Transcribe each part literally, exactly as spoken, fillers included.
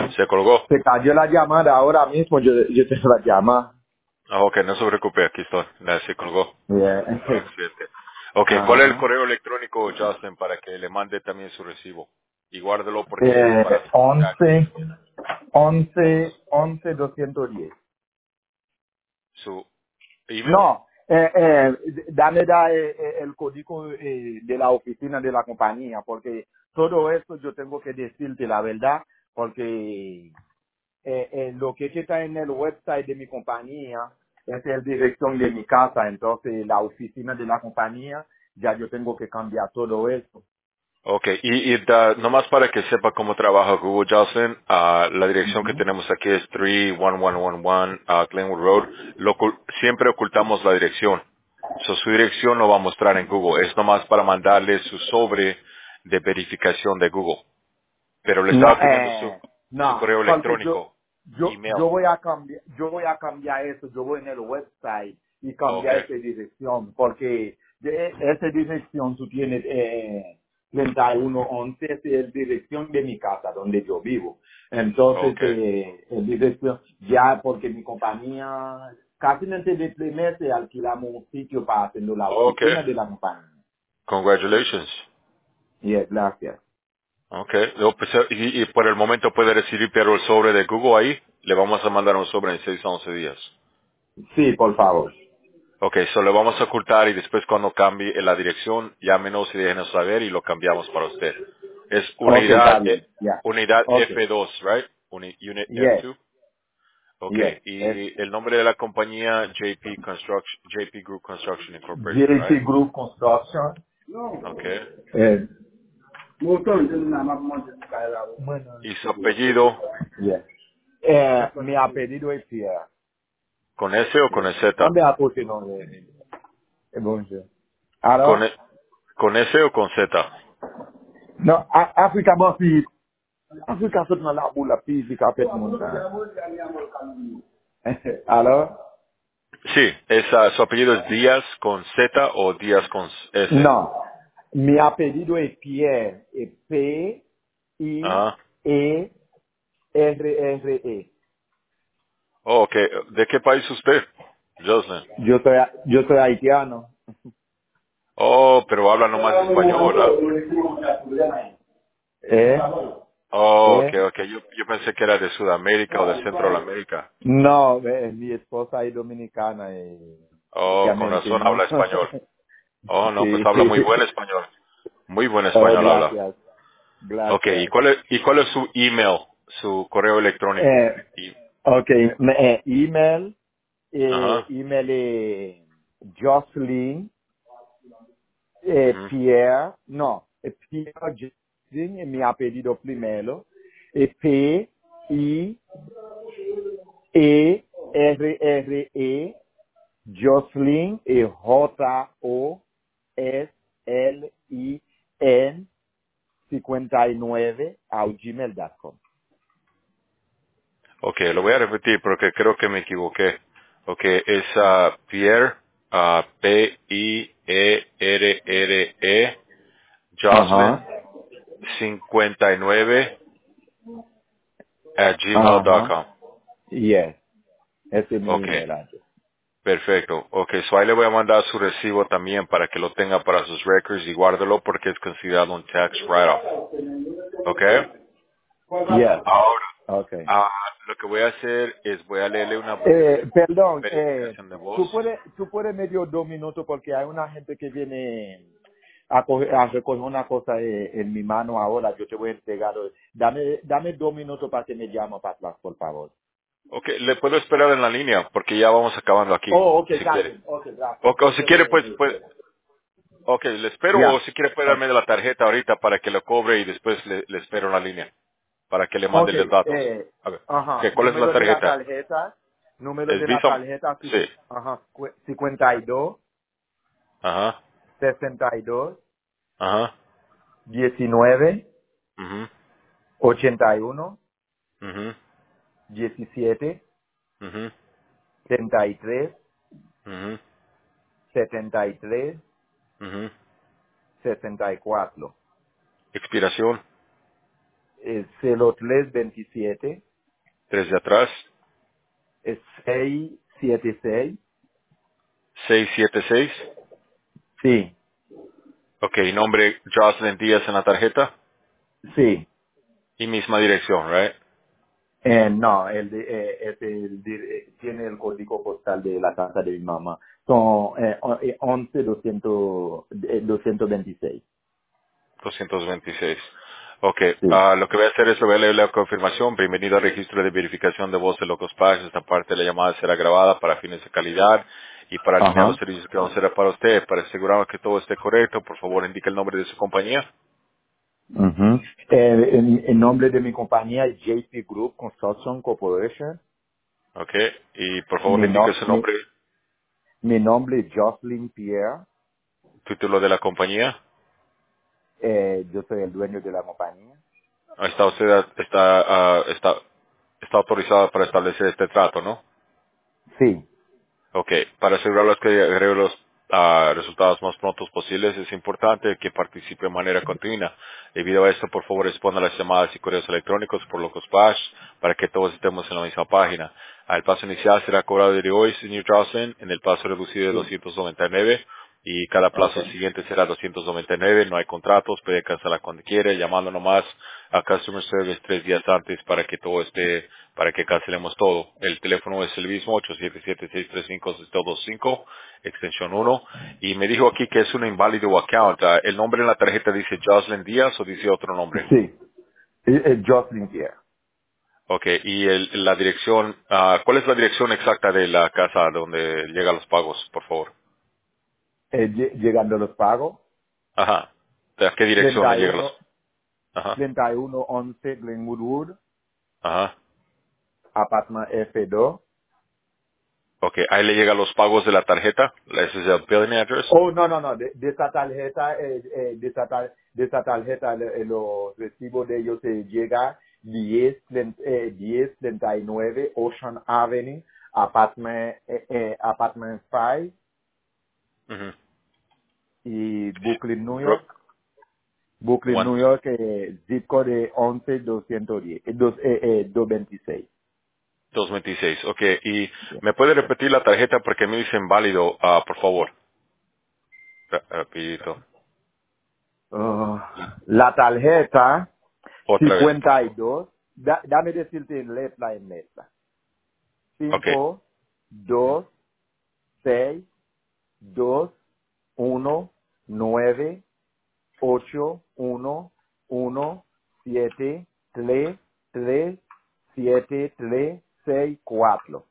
Se colgó. Se cayó la llamada ahora mismo, yo, yo te la llama. Ah, ok, no se preocupe, aquí estoy. Ya, se colgó. Yeah. Por accidente. Ok, ¿cuál es el Ajá. correo electrónico, Justin, para que le mande también su recibo? Y guárdelo porque es para Eh, su tax. once, once, once, doscientos diez. Su email. No, eh, eh, dame da, eh, eh, el código eh, de la oficina de la compañía, porque todo esto yo tengo que decirte la verdad, porque eh, eh, lo que está en el website de mi compañía es la dirección de mi casa, entonces la oficina de la compañía, ya yo tengo que cambiar todo eso. Ok, y, y da- nomás para que sepa cómo trabaja Google, Justin, ah, la dirección que Ujú. tenemos aquí es tres uno uno uno uno ah, Glenwood Road. Lo ocul- siempre ocultamos la dirección. So, su dirección no va a mostrar en Google. Es nomás para mandarle su sobre de verificación de Google. Pero le No, estaba pidiendo su, eh, su no, correo porque yo, electrónico, yo, email. yo voy a cambiar, yo voy a cambiar eso, yo voy en el website y Ok, cambiar esa dirección, porque de esa dirección tú tienes, eh, treinta y uno once es la dirección de mi casa donde yo vivo. Entonces, ok. eh, el dirección, ya porque mi compañía, casi antes de tres meses alquilamos un sitio para hacerlo la Ok, oficina de la compañía. congratulations. Y es gracias. Ok, no, pues, eh, y, y por el momento puede recibir pero el sobre de Google ahí. Le vamos a mandar un sobre en seis a once días. Sí, por favor. Ok, so le vamos a ocultar y después cuando cambie la dirección, llámenos y déjenos saber y lo cambiamos para usted. Es Ok, está unidad, eh, bien, ya. unidad Ok. F dos, right? Uni- unit Yes, F dos. Ok, yes. Es y el nombre de la compañía J P Construction, J P Group Construction Incorporated, J right? P Group Construction. Ok. Eh, bueno, Y su apellido, yes. Eh, mi apellido es Pierre. ¿con S o con Z? ¿Dónde apoyo no de es bonjour? ¿Con, Alors? e- con S o con Z? Non, A- Afrika bon si, Afrika sot nan la bou la fizika pet moun sa. Alors? Sí, esa, su apellido es Díaz con Z o Díaz con S. Non, mi apellido es Pierre, es P I Ajá. E R R E. Oh, ok. ¿De qué país usted? Jocelyn. Yo soy, yo soy haitiano. Oh, pero habla nomás español, ¿ah? ¿Eh? Oh, ok, ¿Eh? ok. Yo, yo pensé que era de Sudamérica o de Centroamérica. No, eh, mi esposa es dominicana y Oh, ya con me razón entendió. habla español. Oh, no, pues Sí. habla muy buen español. Muy buen Oh, español habla. gracias. Ok, ¿y Gracias. cuál es, y cuál es su email, su correo electrónico? Eh, Y, ok, me- eh, email, eh, ajá. email es Jocelyn, eh, Ujú. Pierre, no, eh, Pierre Jocelyn es mi apellido primero, eh, P, I, E, R, R, E, Jocelyn, eh, J, O, S, L, I, N, cincuenta y nueve, a gmail punto com. Ok, lo voy a repetir porque creo que me equivoqué. Ok, es ah, Pierre, ah, P I E R R E, Ajá, Jocelyn, cincuenta y nueve at gmail punto ajá, com. yes, ese es mi Ok, email address. perfecto. Ok, so ahí le voy a mandar su recibo también para que lo tenga para sus records y guárdelo porque es considerado un tax write-off. Ok, Yes, ahora, okay. ah, lo que voy a hacer es voy a leerle una Eh, breve perdón, eh, verificación de voz. tú puedes, tú puedes medio dos minutos porque hay una gente que viene a, coger, a recoger una cosa eh, en mi mano ahora. Yo te voy a entregar. Dame, dame dos minutos para que me llame para atrás, por favor. Ok, le puedo esperar en la línea porque ya vamos acabando aquí, Oh, ok, si está quiere. bien. Ok, gracias. O, o Yo si te voy quiere, a pues, pues, esperar. ok, le espero o Ya. si quiere puede Ok, darme la tarjeta ahorita para que lo cobre y después le, le espero en la línea para que le mande los okay, datos. eh, A ver, ok, ajá. ¿cuál es la Número de la tarjeta? tarjeta. Número ¿Es de la Visa? tarjeta. ci- Sí. Ajá. cu- cincuenta y dos, Ajá, sesenta y dos, ajá, diecinueve, mhm, ochenta y uno, mhm, diecisiete, mhm, treinta y tres, mhm, setenta y tres, mhm. sesenta y cuatro. Expiración es cero tres veintisiete, tres de atrás, es seis siete seis. seis siete seis. Sí, Ok, nombre Jocelyn Díaz en la tarjeta sí. y misma dirección, right? Eh, no, el de, eh, es el de- eh, tiene el código postal de la casa de mi mamá. Son eh, o- eh, once doscientos eh, doscientos veintiséis. doscientos veintiséis. Ok, Sí. ah, lo que voy a hacer es le voy a leer la confirmación. Bienvenido al registro de verificación de voz de Locos Paz. Esta parte de la llamada será grabada para fines de calidad y para alinear los Ajá. servicios que vamos a hacer para usted. Para asegurarnos que todo esté correcto, por favor indique el nombre de su compañía. Ujú. Eh, en, en nombre de mi compañía J P Group Construction Corporation. Ok, y por favor Mi, indique no, su mi, nombre, mi nombre es Jocelyn Pierre. título de la compañía. Eh, yo soy el dueño de la compañía. Está usted, está, ah, está, está autorizado para establecer este trato, ¿no? Sí. Ok, para asegurarlos que agregue los ah, resultados más prontos posibles, es importante que participe de manera continua. Debido a esto, por favor, responda a las llamadas y correos electrónicos por Locos Pass para que todos estemos en la misma página. Ah, El paso inicial será cobrado desde hoy, señor Jocelyn, en el paso reducido de Sí. doscientos noventa y nueve y cada plazo Okay. siguiente será doscientos noventa y nueve. No hay contratos, puede cancelar cuando quiere, llamando nomás a Customer Service tres días antes para que todo esté, para que cancelemos todo. El teléfono es el mismo, ocho siete siete, seis tres cinco, seis dos cinco, extensión uno. Y me dijo aquí que es un inválido account. Ah, ¿El nombre en la tarjeta dice Jocelyn Díaz o dice otro nombre? Sí. Eh, eh, Jocelyn Pierre. Ok, y el- la dirección, ah, ¿cuál es la dirección exacta de la casa donde llegan los pagos, por favor? Eh, lle- llegando los pagos. Ajá. ¿A qué dirección le treinta y llegan uno los? Ajá, treinta y uno once Glenwood Wood, ajá. apartment F dos. Ok, ahí le llegan los pagos de la tarjeta. Ese es el billing address. Oh, no, no, no, de, de esa tarjeta, eh, eh, de, esa tar- de esa tarjeta, eh, los recibos de ellos se llega diez, eh, diez treinta y nueve Ocean Avenue, apartment, eh, eh, apartment cinco Ujú. y Brooklyn, New Bro- York. Brooklyn, one- New York, eh, zip code de once doscientos diez, eh, dos, eh, eh, doscientos veintiséis. doscientos veintiséis. Ok, y me puede repetir la tarjeta porque me dicen válido, ah, por favor. Ra- Rapidito. Ah, la tarjeta Otra vez. cincuenta y dos, da, dame decirte en letra en letra. Ok, cinco, dos, seis, dos, uno, nueve, ocho, uno, uno, siete, tres, tres, siete, tres, seis, cuatro.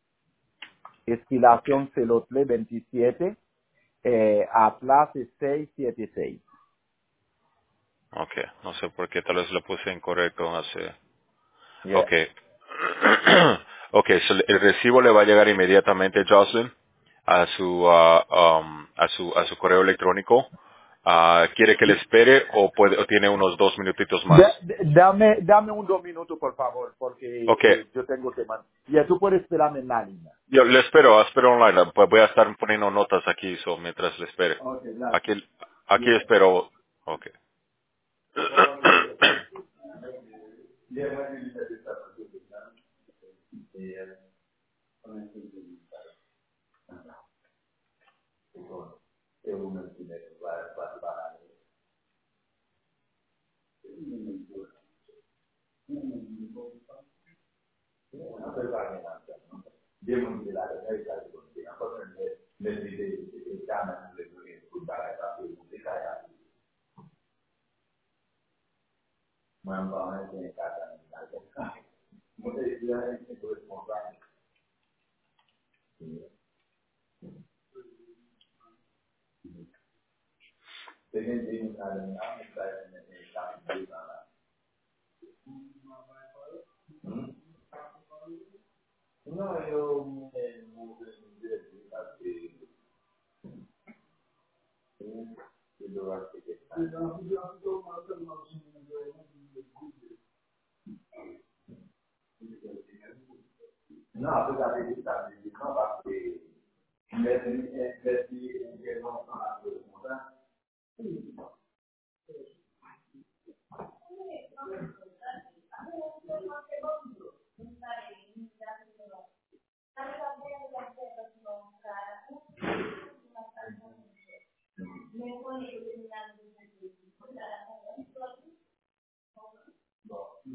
ok, Expiración cero tres veintisiete, eh, Atlas es seis siete seis. ok. No sé por qué tal vez lo puse incorrecto hace. Yeah. Ok. Ok, so el recibo le va a llegar inmediatamente, Jocelyn, a su, ah, um, a su, a su correo electrónico. Ah, ¿Quiere que le espere o puede, o tiene unos dos minutitos más? Da- da- dame, dame un dos minutos, por favor, porque Ok, eh, yo tengo que... man- Ya, tú puedes esperarme en la línea. yo le espero, espero online. Pues voy a estar poniendo notas aquí, so, mientras le espere. Ok, gracias. Aquí, aquí Yeah. espero. Ok.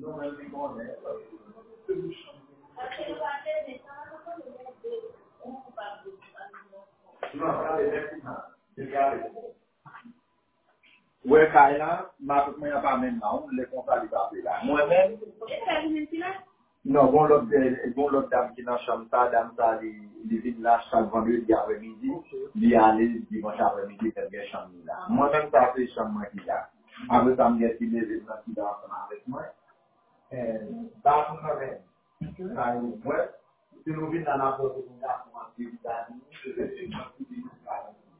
Ouais, Kayla, ma mwen a pa men nan, le konsa li pa ple la. Mwen men, non, bon lot de, bon lot dam ki nan chanm sa, dam sa li, li vin la chak vendredi di apre midi, li ale dimanche apre midi tel gen chanm ni la. Mwen men sa fe chanm mwen ki la. Apre sa mwen gen si le vin nan ki da ansan avek mwen. Da mwen men, sa yon mwen, si nou vin nan apre mwen la, mwen ki vin da ni, se se se mwen ki vin la.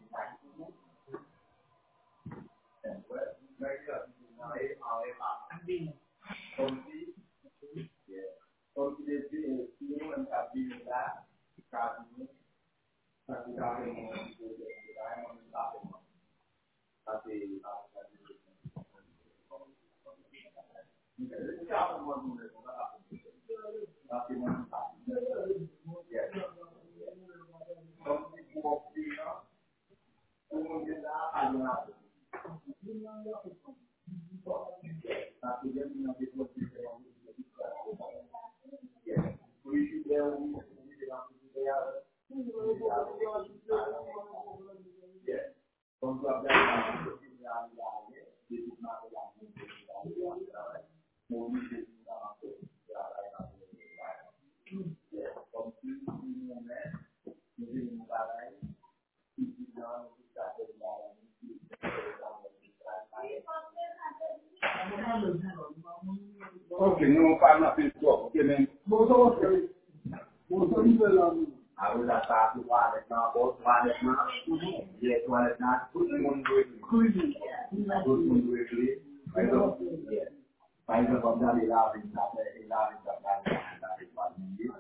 Ok, nou pa nan pe so, ok men. Bonjour, bonjour, a ou la sa tou toilet nan, bon toilet nan, ye toilet nan, tout moun dwe kli. Tout moun dwe kli. Par exemple, par exemple, on a les laves, les laves, les laves, les laves, les laves, les laves,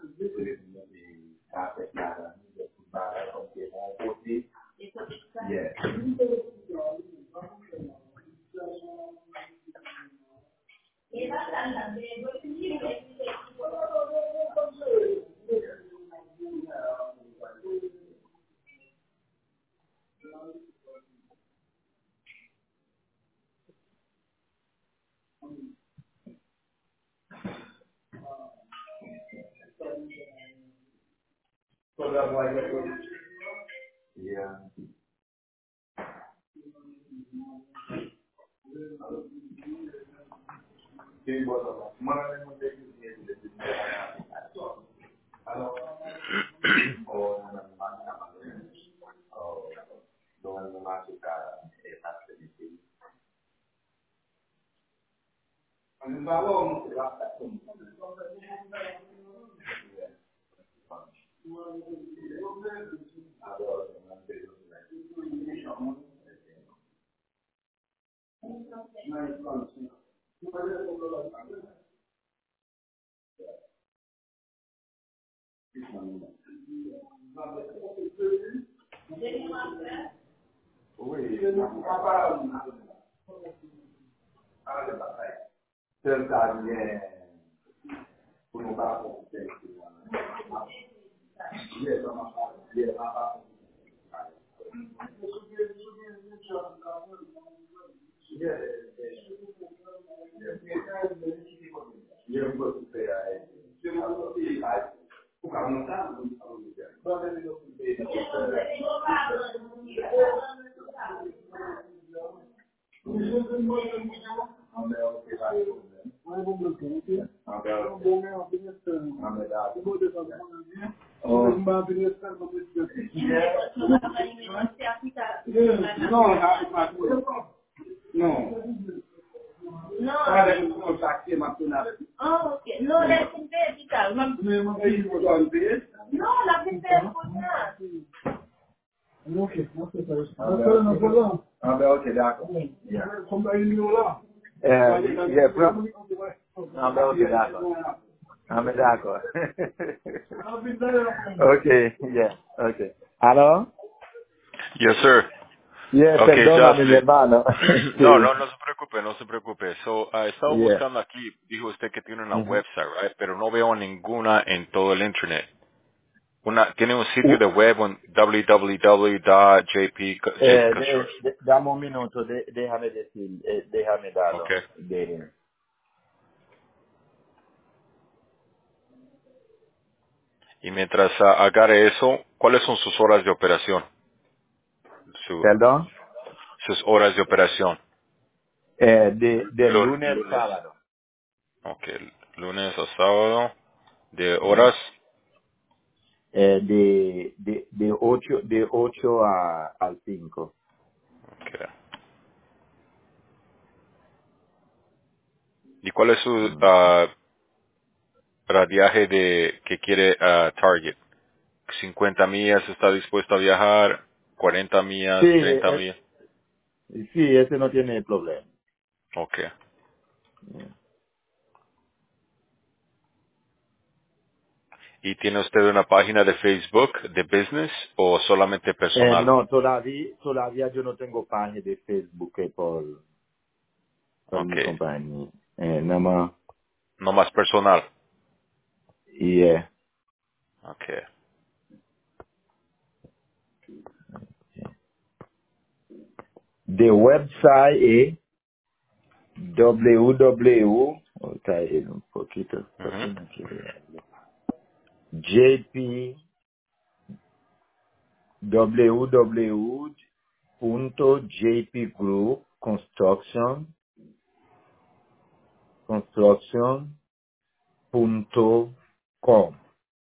yeah. Yeah. Okay, yeah, okay. Hello? Yes, sir. Yeah, Okay, perdóname, mi Justin. hermano. No, no, no se preocupe, no se preocupe. So, uh, estaba Yeah. buscando aquí, dijo usted que tiene una Mhm. website, right? Pero no veo ninguna en todo el internet. Una, tiene un sitio de web en w w w punto j p Eh, construction. de, de, dame un minuto, de, déjame decir, eh, déjame darlo. Okay. De, Y mientras ah, agarre eso, ¿cuáles son sus horas de operación? Su- Perdón. sus horas de operación. Eh, de, de Lu- lunes a lunes. sábado. Ok, lunes a sábado. ¿De Yeah. horas? Eh, de, de, de ocho de ocho a, al cinco. Ok. ¿Y cuál es su Mm. ah, radiaje de que quiere ah, target? cincuenta millas está dispuesto a viajar, cuarenta Sí, millas, treinta eh, millas. sí, ese no tiene problema. Ok. Yeah. ¿Y tiene usted una página de Facebook de business o solamente Eh, personal? no, todavía, todavía yo no tengo página de Facebook eh, por, por Ok. mi compañía. Eh, nada más, No más personal. y eh, Ok. de website es www, oh, está ahí un poquito, ¿por qué Ujú. no quiere darle? J P, www punto J P Group Construction, construction punto com.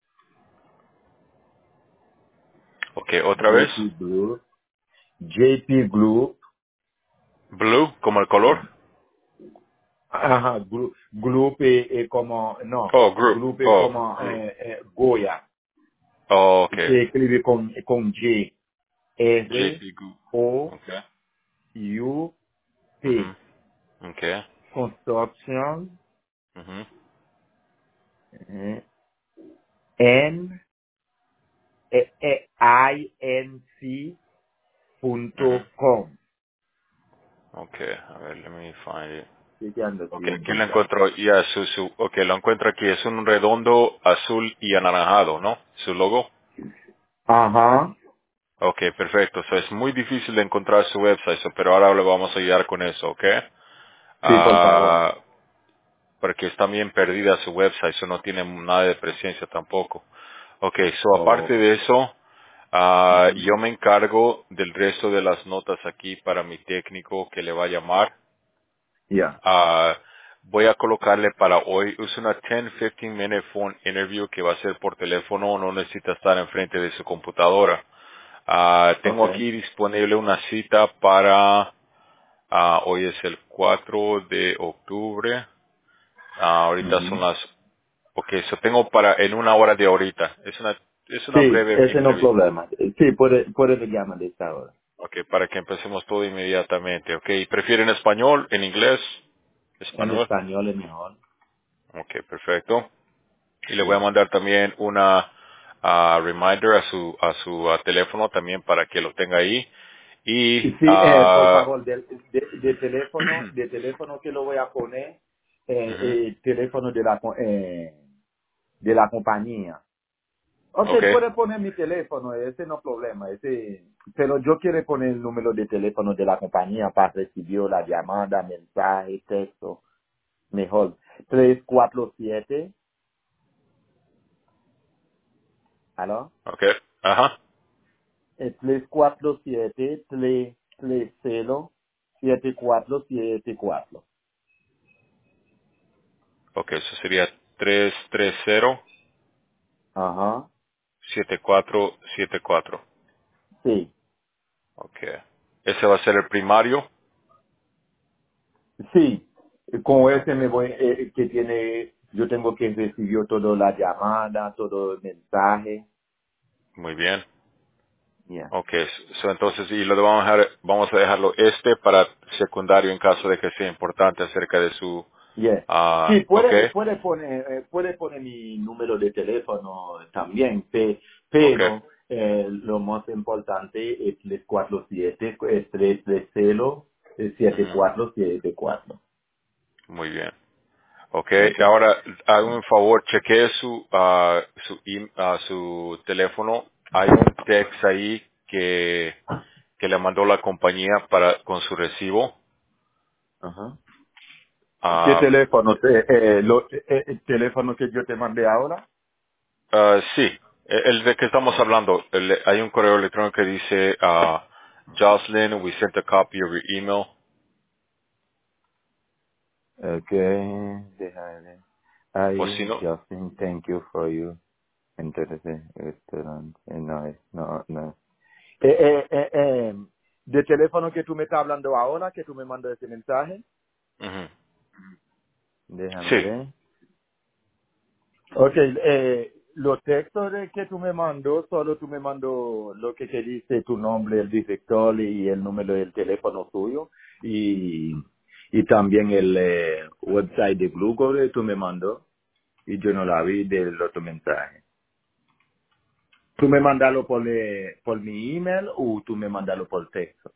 Ok, otra vez. J P Group, J P Group, Blue, como el color. ajá, gru- Group es, es como, no, Oh, group. Group es Oh, como group. eh, eh, Goya, Oh, ok. se escribe con, con J, R, J P Group. O, Ok. U, P, Ujú. Ok. Construction, Ujú. eh, N, eh, eh, I, N, C, Ujú. punto com. Ok, a ver, let me find it. Sí, que ando aquí Ok, aquí lo encontrando. encuentro, ya, su, su, ok, lo encuentro aquí, es un redondo azul y anaranjado, ¿no? Su logo. Ajá, Ok, perfecto, so, es muy difícil de encontrar su website, so, pero ahora le vamos a ayudar con eso, ¿ok? sí, por favor. Ah, porque está bien perdida su website, eso no tiene nada de presencia tampoco. Ok, so Oh, aparte de eso, ah, ujú. yo me encargo del resto de las notas aquí para mi técnico que le va a llamar. Ya. Ah, voy a colocarle para hoy, es una diez a quince minute phone interview que va a ser por teléfono, no necesita estar enfrente de su computadora. Ah, tengo Okay. aquí disponible una cita para, ah, hoy es el cuatro de octubre, ah, ahorita son Ujú. las, ok, eso tengo para en una hora de ahorita, es una, es una Sí, breve ese no es entrevista. problema. Sí, puede, puede llamar de esta hora. Ok, para que empecemos todo inmediatamente, ok, ¿prefieren español, en inglés? En Español. español es mejor. Ok, perfecto. Y le voy a Sí. mandar también una ah, reminder a su a su ah, teléfono también para que lo tenga ahí. Y Y sí, eh, por ah, favor, de, de, de teléfono, de teléfono que lo voy a poner, eh, ujú, eh, teléfono de la, co- eh, de la compañía. Ok, ok, puede poner mi teléfono, ese no problema, ese, pero yo quiero poner el número de teléfono de la compañía para recibir la llamada, mensaje, texto, mejor. tres cuatro siete, ¿aló? ok, ajá, Eh, tres cuatro siete, tres tres cero, siete cuatro siete cuatro. ok, eso sería tres tres cero Ajá, siete cuatro siete cuatro. sí, Ok, ese va a ser el primario. sí. Con Ok, ese me voy, eh, que tiene, yo tengo que recibir toda la llamada, todo el mensaje. muy bien. Yeah. Ok, so, entonces y lo vamos a dejar, vamos a dejarlo este para secundario en caso de que sea importante acerca de su, Yeah. Sí, ah, ok, puede, puede poner, eh, puede poner mi número de teléfono también, pe- ok, pero eh, lo más importante es tres cuatro siete, es tres tres cero, siete ujú, cuatro siete cuatro. muy bien. Ok, Okay. ahora hágame un favor, chequee su, ah, su, im- ah, su teléfono. Hay un text ahí que, que le mandó la compañía para, con su recibo. Ajá. ¿Qué Ah, teléfono? te- eh, lo- eh, eh, ¿El teléfono que yo te mandé ahora? ah, sí, El el de que estamos hablando, el- hay un correo electrónico que dice, ah, Jocelyn, we sent a copy of your email. Okay, déjame ver. O si Ay, no, Justin, thank you for you. Entonces, restaurante, eh, no, es- no, no. Eh, eh, eh, eh, de teléfono que tú me estás hablando ahora, que tú me mandas ese mensaje, ujú. déjame Sí. ver. Ok, eh, los textos de que tú me mandó, solo tú me mandó lo que te dice tu nombre, el director y el número del teléfono tuyo y, y también el eh, website de Google tú me mandó y yo no la vi del otro mensaje. ¿Tú me mandalo por, eh, por mi email o tú me mandalo por texto?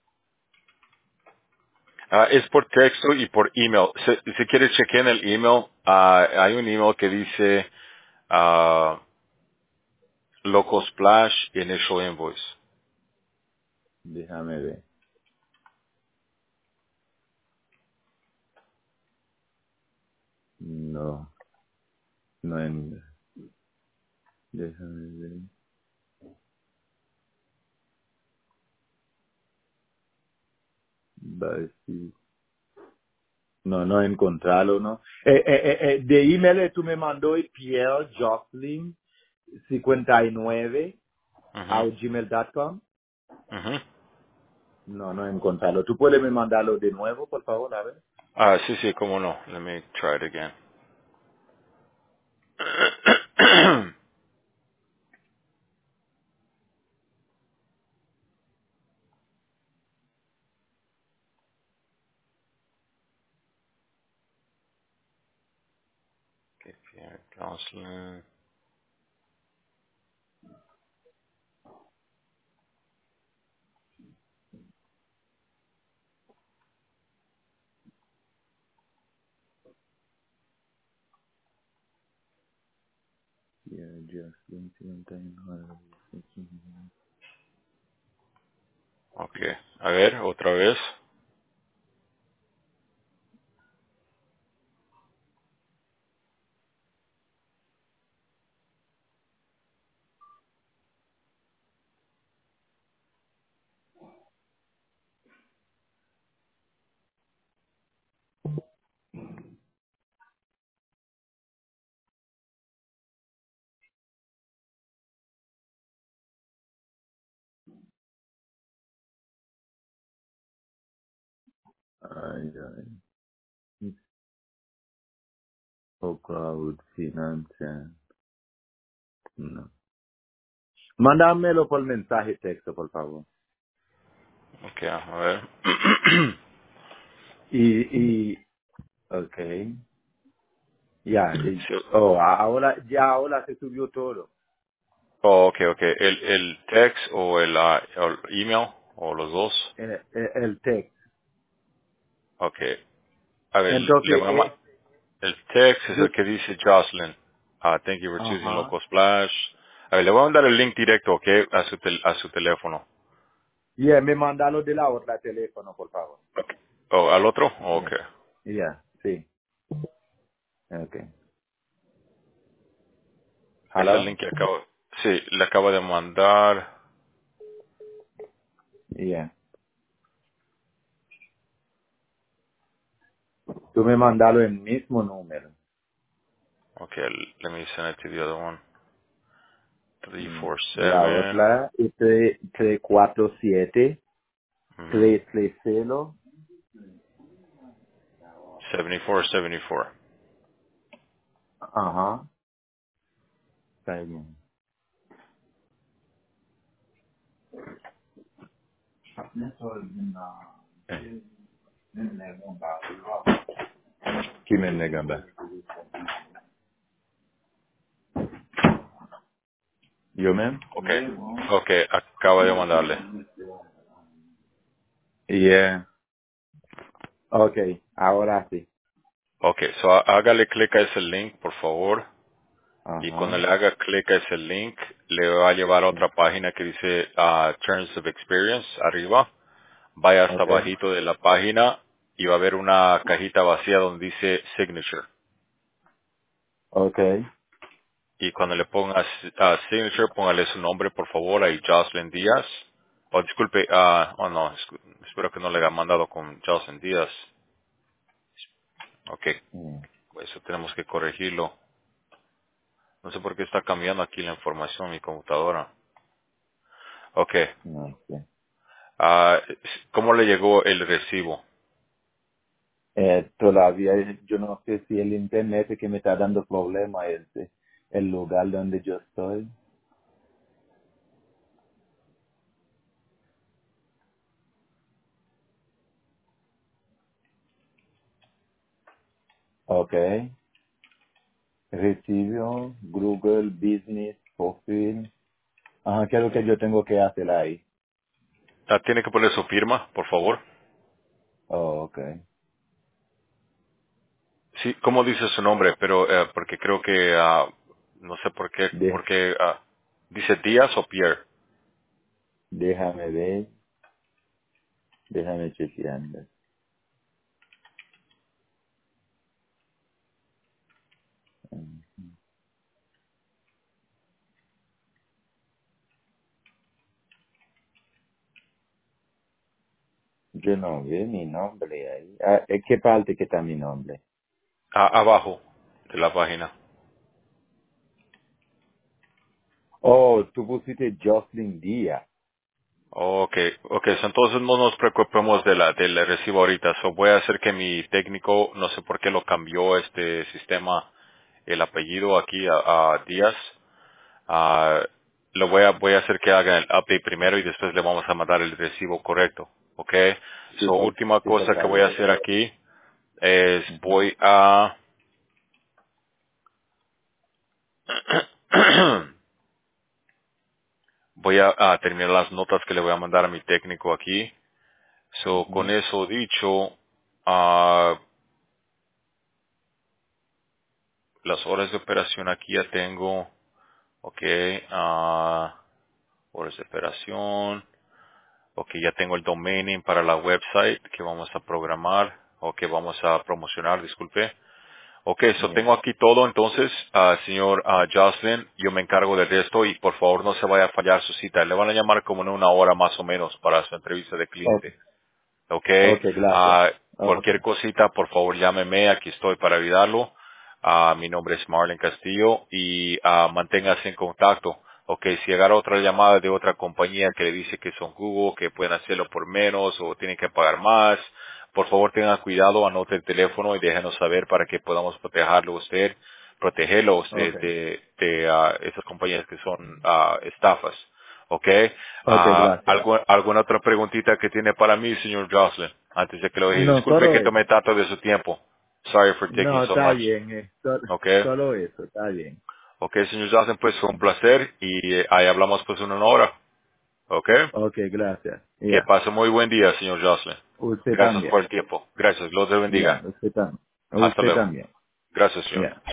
Ah, es por texto y por email. Si, si quieres chequear en el email, ah, hay un email que dice ah, Local Splash Initial Invoice. Déjame ver. No, no en... Déjame ver. Va a decir- No, no encontrarlo, ¿no? Eh, eh, eh, eh, de email tú me mandó y Pierre Jocelyn cincuenta y nueve a Ujú, gmail punto com. ujú. No, no encontrarlo. ¿Tú puedes me mandarlo de nuevo, por favor? A ver. Ah, sí, sí, cómo no. Let me try it again. Okay, Pierre Jocelyn. Pierre Jocelyn cincuenta y nueve. Okay, a ver, otra vez. Ay, ay. O Cloud Finance. No. Mándamelo por mensaje texto, por favor. Okay, a ver. Y, y, okay. Ya, y- Sí. oh, a- ahora, ya ahora se subió todo. Oh, okay, okay. El, el text o el, ah, el email o los dos. El, el, el text. Okay. A ver, le Entonces, voy a ma- eh, el text es yo, el que dice Jocelyn. Ah, thank you for choosing ajá. Local Splash. A ver, le voy a mandar el link directo, okay, a su tel- a su teléfono. Yeah, me mandalo de la otra teléfono, por favor. Okay. Oh, al otro. Yeah. Okay. Yeah, sí. Okay. Es el Hello? link que acabo. Sí, le acabo de mandar. Yeah. Tú me mandalo el mismo número. Okay, let me send it to the other one. Three Mm. four La seven. otra es tres cuatro siete Mhm. tres tres cero. Seventy four seventy four. Ajá. Está bien. Eh. ¿Quién me nega, ba? ¿Yo, man? Okay. Okay, acabo de mandarle. Yeah. Okay, ahora sí. Okay, so há- hágale clic a ese link, por favor. Y cuando Ajá. le haga clic a ese link, le va a llevar a otra página que dice ah, Terms of Experience arriba. Vaya hasta Okay. abajito de la página y va a haber una cajita vacía donde dice Signature. Okay. Y cuando le pongas ah, signature, póngale su nombre, por favor, ahí Jocelyn Díaz. Oh, disculpe, ah, oh no, escu- espero que no le haya mandado con Jocelyn Díaz. Ok, Mm, eso tenemos que corregirlo. No sé por qué está cambiando aquí la información en mi computadora. Ok, no sé. ah, ¿cómo le llegó el recibo? Eh, todavía yo no sé si el internet es que me está dando problema es eh, el lugar donde yo estoy. Ok. Recibo, Google, Business, Profile. Ajá, ¿qué es lo que yo tengo que hacer ahí? Ah, ¿tiene que poner su firma, por favor? Oh, ok. Sí, ¿cómo dice su nombre? Pero, eh, porque creo que, ah, no sé por qué, De- porque, ah, ¿dice Díaz o Pierre? déjame ver, déjame chequear. Mm, Yo no veo mi nombre ahí. Ah, ¿en qué parte que está mi nombre? Ah, abajo de la página. Oh, tú pusiste Jocelyn Díaz. Okay, okay, so entonces no nos preocupemos de la, del recibo ahorita. So voy a hacer que mi técnico, no sé por qué lo cambió este sistema, el apellido aquí a, a Díaz. Ah, lo voy a, voy a hacer que haga el update primero y después le vamos a mandar el recibo correcto. Okay. Sí, So por, última sí, por cosa que voy a favor. hacer aquí es Ujú, voy a, voy a, a terminar las notas que le voy a mandar a mi técnico aquí. So con ujú. eso dicho, ah, las horas de operación aquí ya tengo, ok, ah, horas de operación, ok, ya tengo el domain para la website que vamos a programar, o que vamos a promocionar, disculpe. Ok, eso Yeah. tengo aquí todo, entonces, ah, señor ah, Jocelyn, yo me encargo de esto y por favor no se vaya a fallar su cita. Le van a llamar como en una hora más o menos para su entrevista de cliente. Okay, Ok, okay, gracias. ah, Okay, cualquier cosita, por favor llámeme, aquí estoy para ayudarlo. Ah, mi nombre es Marlon Castillo y ah, manténgase en contacto. Ok, si agarra otra llamada de otra compañía que le dice que son Google, que pueden hacerlo por menos o tienen que pagar más, por favor tenga cuidado, anote el teléfono y déjenos saber para que podamos protegerlo a usted, protegerlo a usted okay, de, de ah, esas compañías que son ah, estafas. ¿Ok? okay, Ah, gracias. ¿algu- ¿Alguna otra preguntita que tiene para mí, señor Jocelyn? Antes de que lo deje. No, Disculpe solo que tomé eso. tanto de su tiempo. Sorry for taking No, so está much. bien, eh, solo, ¿Ok? solo eso, está bien. Ok, señor Jocelyn, pues fue un placer y eh, ahí hablamos pues en una hora. ¿Ok? Okay, gracias. Que Ya, pase muy buen día, señor Jocelyn. usted Gracias también. por el tiempo. Gracias. Dios te Ya, bendiga. usted también. Hasta Usted luego. también. Gracias, señor. Ya.